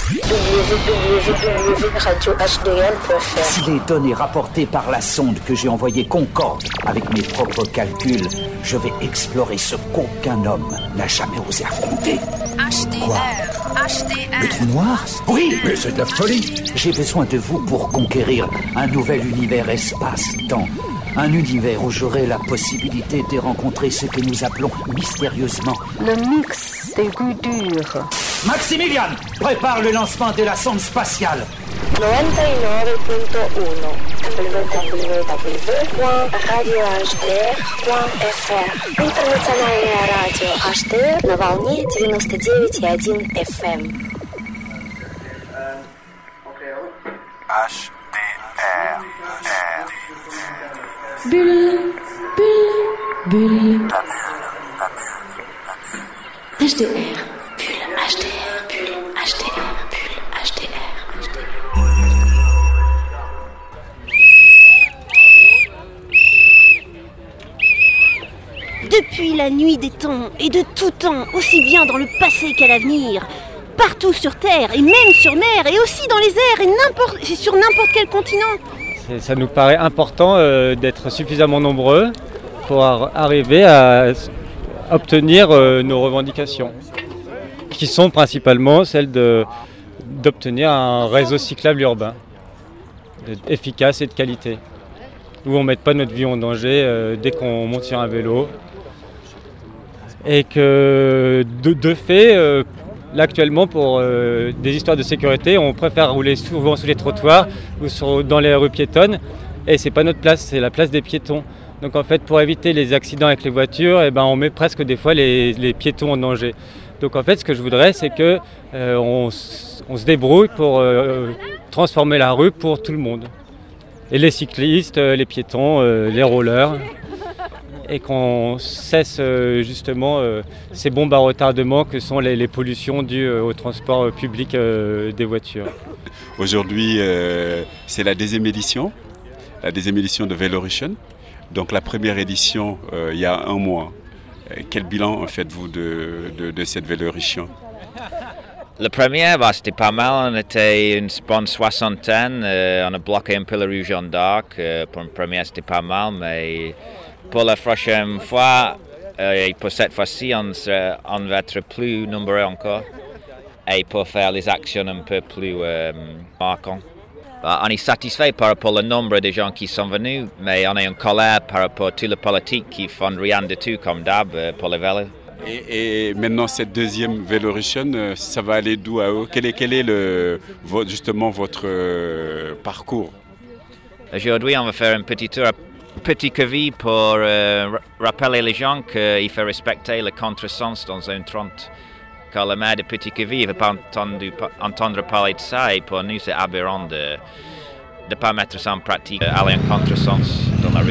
www.radiohdl.fr. Si les données rapportées par la sonde que j'ai envoyée concordent avec mes propres calculs, je vais explorer ce qu'aucun homme n'a jamais osé affronter. Quoi ? Le trou noir ? Oui, mais c'est de la folie. J'ai besoin de vous pour conquérir un nouvel univers espace-temps. Un univers où j'aurai la possibilité de rencontrer ce que nous appelons mystérieusement Le mix des goûts durs. Maximilian, prépare le lancement de la sonde spatiale. 99.1 www.radiohdr.fr. Интернациональное радио HDR на волне 99,1 FM. HDR. Bulle, bulle, bulle. HDR, bulle, HDR, bulle, HDR, bulle, HDR, Depuis la nuit des temps et de tout temps, aussi bien dans le passé qu'à l'avenir, partout sur Terre et même sur mer et aussi dans les airs et sur n'importe quel continent. Ça nous paraît important d'être suffisamment nombreux pour arriver à obtenir nos revendications, qui sont principalement celles d'obtenir un réseau cyclable urbain, efficace et de qualité, où on ne mette pas notre vie en danger dès qu'on monte sur un vélo. Et que de fait, là actuellement pour des histoires de sécurité, on préfère rouler souvent sous les trottoirs ou dans les rues piétonnes, et c'est pas notre place, c'est la place des piétons. Donc en fait, pour éviter les accidents avec les voitures, on met presque des fois les piétons en danger. Donc en fait, ce que je voudrais, c'est que on se débrouille pour transformer la rue pour tout le monde. Et les cyclistes, les piétons, les rollers. Et qu'on cesse justement ces bombes à retardement que sont les pollutions dues au transport public des voitures. Aujourd'hui, c'est la deuxième édition de Velorution. Donc la première édition, il y a un mois. Quel bilan faites-vous de cette Velorution ? La première, c'était pas mal. On était une bonne soixantaine. On a bloqué un peu la rue Jeanne d'Arc. Pour une première, c'était pas mal, mais pour la prochaine fois, et pour cette fois-ci, on va être plus nombreux encore. Et pour faire les actions un peu plus marquantes. On est satisfait par rapport au nombre de gens qui sont venus, mais on est en colère par rapport à toute la politique qui ne font rien du tout comme d'hab pour le vélo. Et maintenant, cette deuxième Velorution, ça va aller d'où à où ? Quel est justement votre parcours ? Aujourd'hui, on va faire un petit tour à Petit Queville pour rappeler les gens qu'il faut respecter le contresens dans zone 30. Car le maire de Petit Queville ne veut pas entendre parler de ça, et pour nous c'est aberrant de ne pas mettre ça en pratique, aller en contresens dans la rue.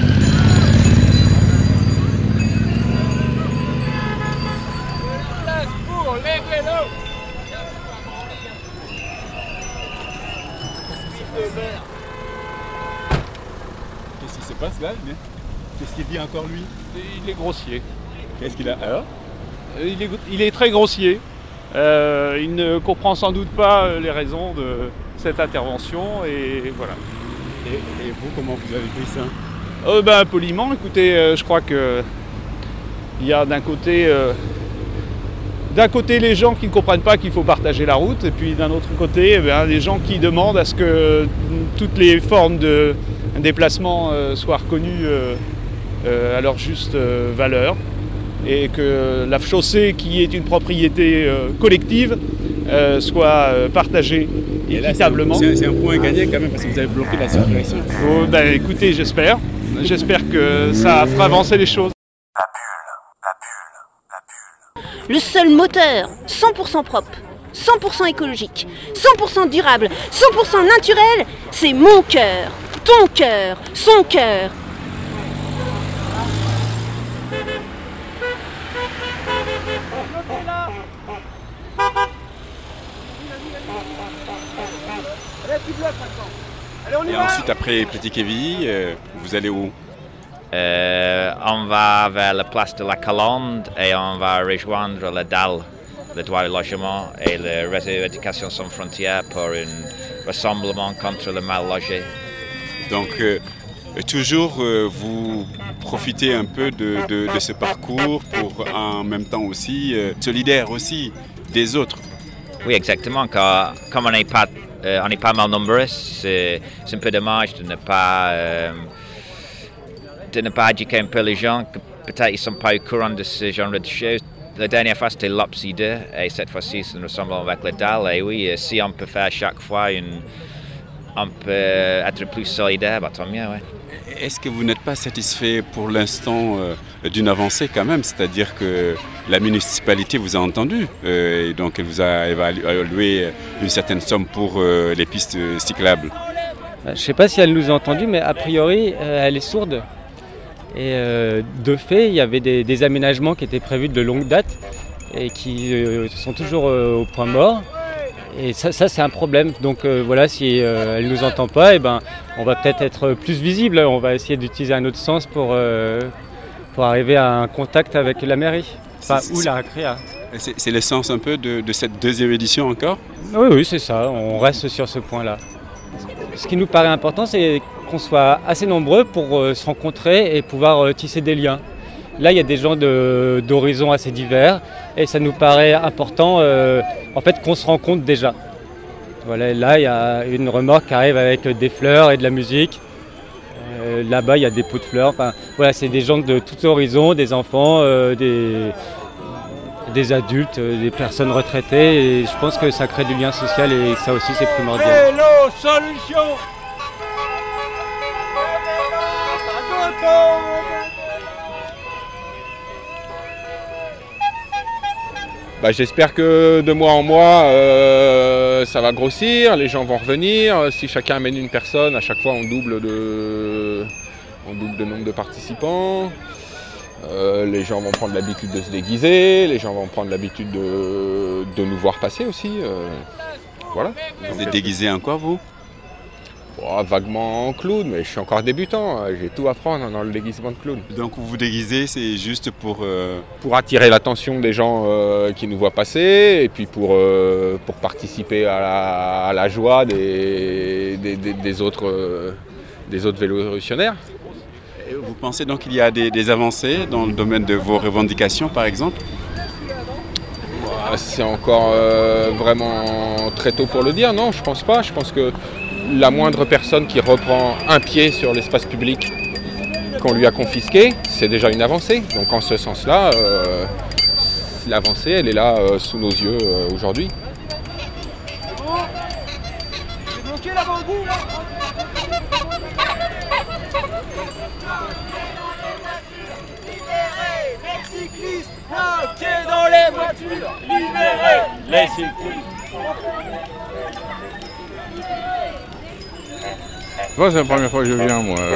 Pour les vélos. Qu'est-ce qui se passe là, mais qu'est-ce qu'il dit encore lui ? Il est grossier. Qu'est-ce qu'il a alors ? Il est très grossier. Il ne comprend sans doute pas les raisons de cette intervention et voilà. Et vous, comment vous avez pris ça ? Poliment, écoutez, je crois que il y a d'un côté les gens qui ne comprennent pas qu'il faut partager la route, et puis d'un autre côté, les gens qui demandent à ce que toutes les formes de déplacement soient reconnues à leur juste valeur, et que la chaussée, qui est une propriété collective, soit partagée équitablement. C'est un point gagné quand même, parce que vous avez bloqué la circulation. Écoutez, j'espère que ça fera avancer les choses. Le seul moteur 100% propre, 100% écologique, 100% durable, 100% naturel, c'est mon cœur, ton cœur, son cœur. Et ensuite, après Petit Queville, vous allez où ? On va vers la place de la Colonde et on va rejoindre la dalle le droit au logement et le réseau Éducation sans frontières pour un rassemblement contre le mal logé. Donc, toujours vous profitez un peu de ce parcours pour en même temps aussi solidaire aussi des autres. Oui, exactement. Comme on n'est pas mal nombreux, c'est un peu dommage de ne pas éduquer un peu les gens, que peut-être ils ne sont pas au courant de ce genre de choses. La dernière fois, c'était l'Opsi 2, et cette fois-ci, c'est un rassemblement avec le DAL. Et oui, si on peut faire chaque fois, on peut être plus solidaire, tant mieux, ouais. Est-ce que vous n'êtes pas satisfait pour l'instant d'une avancée quand même? C'est-à-dire que la municipalité vous a entendu et donc elle vous a alloué une certaine somme pour les pistes cyclables. Je ne sais pas si elle nous a entendus, mais a priori, elle est sourde. Et de fait, il y avait des aménagements qui étaient prévus de longue date et qui sont toujours au point mort. Et ça c'est un problème. Donc voilà, si elle ne nous entend pas, on va peut-être être plus visible. On va essayer d'utiliser un autre sens pour arriver à un contact avec la mairie. Ou la récréa. C'est l'essence un peu de cette deuxième édition encore? Oui, c'est ça. On reste sur ce point-là. Ce qui nous paraît important, c'est qu'on soit assez nombreux pour se rencontrer et pouvoir tisser des liens. Là, il y a des gens d'horizons assez divers et ça nous paraît important qu'on se rencontre déjà. Voilà, là, il y a une remorque qui arrive avec des fleurs et de la musique. Là-bas, il y a des pots de fleurs. Enfin, voilà, c'est des gens de tous horizons, des enfants, des adultes, des personnes retraitées. Et je pense que ça crée du lien social et ça aussi, c'est primordial. Vélo Solution. J'espère que de mois en mois, ça va grossir, les gens vont revenir. Si chacun amène une personne, à chaque fois on double le nombre de participants. Les gens vont prendre l'habitude de se déguiser, les gens vont prendre l'habitude de nous voir passer aussi. Voilà. Vous êtes déguisé en quoi, vous? Vaguement en clown, mais je suis encore débutant, j'ai tout à apprendre dans le déguisement de clown. Donc vous vous déguisez, c'est juste pour attirer l'attention des gens qui nous voient passer, et puis pour participer à la joie des autres vélorussionnaires. Et vous pensez donc qu'il y a des avancées dans le domaine de vos revendications, par exemple? C'est encore vraiment très tôt pour le dire, non, je pense pas. Je pense que la moindre personne qui reprend un pied sur l'espace public qu'on lui a confisqué, c'est déjà une avancée. Donc en ce sens-là, l'avancée, elle est là sous nos yeux aujourd'hui. J'ai bloqué la bambou, là. Libérez les cyclistes, bloqués dans les voitures. Libérez les cyclistes. Moi, c'est la première fois que je viens, moi.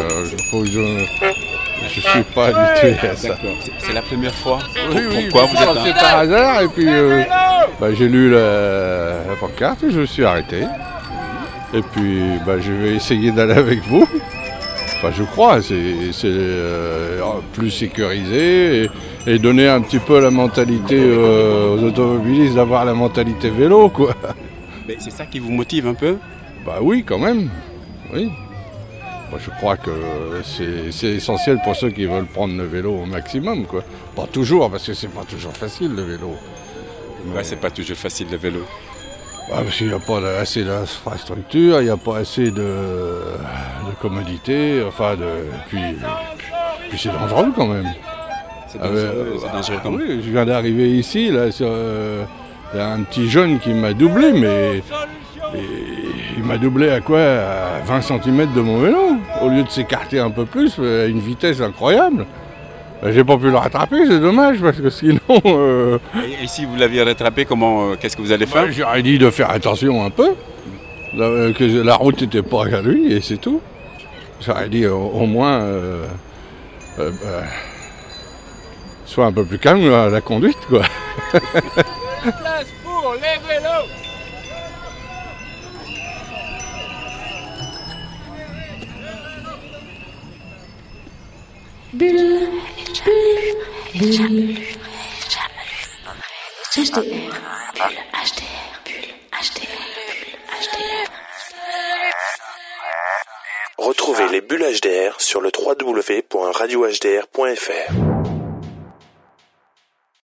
Je suis pas habitué à ça. C'est la première fois? Oui, pourquoi vous êtes là? C'est par hasard, et puis j'ai lu la pancarte et je me suis arrêté. Et puis je vais essayer d'aller avec vous. Enfin, je crois, c'est plus sécurisé et donner un petit peu la mentalité aux automobilistes d'avoir la mentalité vélo, quoi. Mais c'est ça qui vous motive un peu? Oui, quand même. Oui. Moi, je crois que c'est essentiel pour ceux qui veulent prendre le vélo au maximum, quoi. Pas toujours, parce que c'est pas toujours facile le vélo. C'est pas toujours facile le vélo. Parce qu'il n'y a pas assez d'infrastructure, il n'y a pas assez de commodité, puis c'est dangereux quand même. C'est dangereux quand même. Oui, je viens d'arriver ici, là, il y a un petit jeune qui m'a doublé, mais il m'a doublé à quoi? À 20 cm de mon vélo, au lieu de s'écarter un peu plus, à une vitesse incroyable. J'ai pas pu le rattraper, c'est dommage, parce que sinon... Et si vous l'aviez rattrapé, qu'est-ce que vous allez faire? J'aurais dit de faire attention un peu, que la route n'était pas à lui, et c'est tout. J'aurais dit au moins... sois un peu plus calme à la conduite, quoi. Place pour les vélos. Bulle, bulle, bulle. HDR, bulle HDR, bulle HDR, bulle HDR. Retrouvez les bulles HDR sur le www.radiohdr.fr.